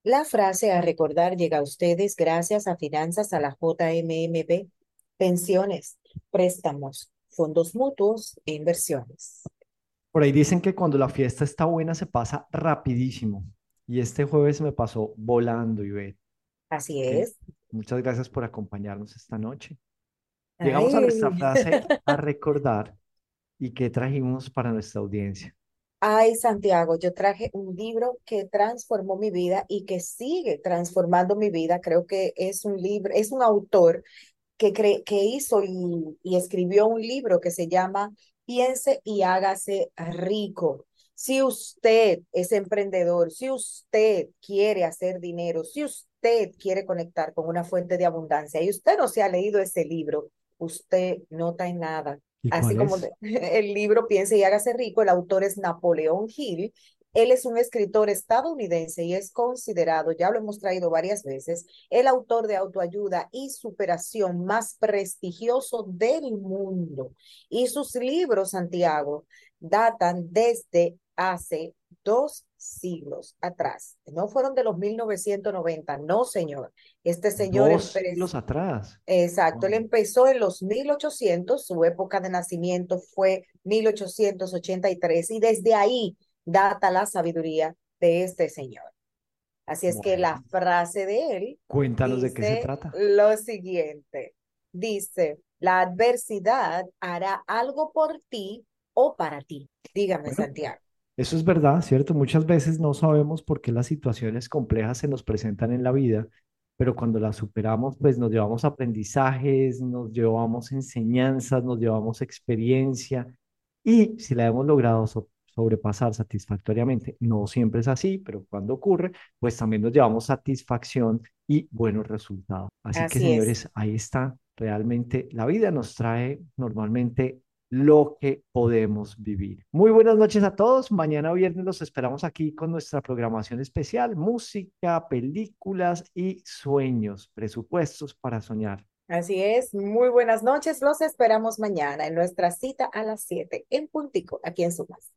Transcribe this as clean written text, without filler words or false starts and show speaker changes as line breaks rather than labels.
La frase a recordar llega a ustedes gracias a Finanzas a la JMMB, pensiones, préstamos, fondos mutuos e inversiones.
Por ahí dicen que cuando la fiesta está buena se pasa rapidísimo. Y este jueves me pasó volando, Ivette.
Así
Que
es.
muchas gracias por acompañarnos esta noche. Llegamos a nuestra
Ay,
frase a recordar y qué trajimos para nuestra audiencia.
ay, Santiago, yo traje un libro que transformó mi vida y que sigue transformando mi vida. Creo que es un libro, es un autor que hizo y escribió un libro que se llama Piense y hágase rico. Si usted es emprendedor, si usted quiere hacer dinero, si usted quiere conectar con una fuente de abundancia y usted no se ha leído ese libro, usted no está en nada.
¿Y
Así
cuál
como
es?
el libro Piense y hágase rico, el autor es Napoleón Hill. Él es un escritor estadounidense y es considerado, ya lo hemos traído varias veces, el autor de autoayuda y superación más prestigioso del mundo. Y sus libros, Santiago, datan desde hace 2 siglos atrás. No fueron de los 1990, no, señor. Este señor
Dos
empezó.
siglos atrás.
Exacto, él
Wow.
empezó en los 1800, su época de nacimiento fue 1883 y desde ahí data la sabiduría de este señor. Así es que
Bueno,
la frase de él
cuéntanos de qué se
dice
trata.
lo siguiente. Dice, la adversidad hará algo por ti o para ti. Dígame,
Bueno,
Santiago.
eso es verdad, ¿cierto? Muchas veces no sabemos por qué las situaciones complejas se nos presentan en la vida, pero cuando las superamos, pues nos llevamos aprendizajes, nos llevamos enseñanzas, nos llevamos experiencia y si la hemos logrado sobrepasar satisfactoriamente, no siempre es así, pero cuando ocurre, pues también nos llevamos satisfacción y buenos resultados. Así que,
Así es.
señores, ahí está. Realmente la vida nos trae normalmente lo que podemos vivir. Muy buenas noches a todos. Mañana viernes los esperamos aquí con nuestra programación especial, música, películas y sueños, presupuestos para soñar.
Así es. Muy buenas noches. Los esperamos mañana en nuestra cita a las 7 en puntico, aquí en su casa.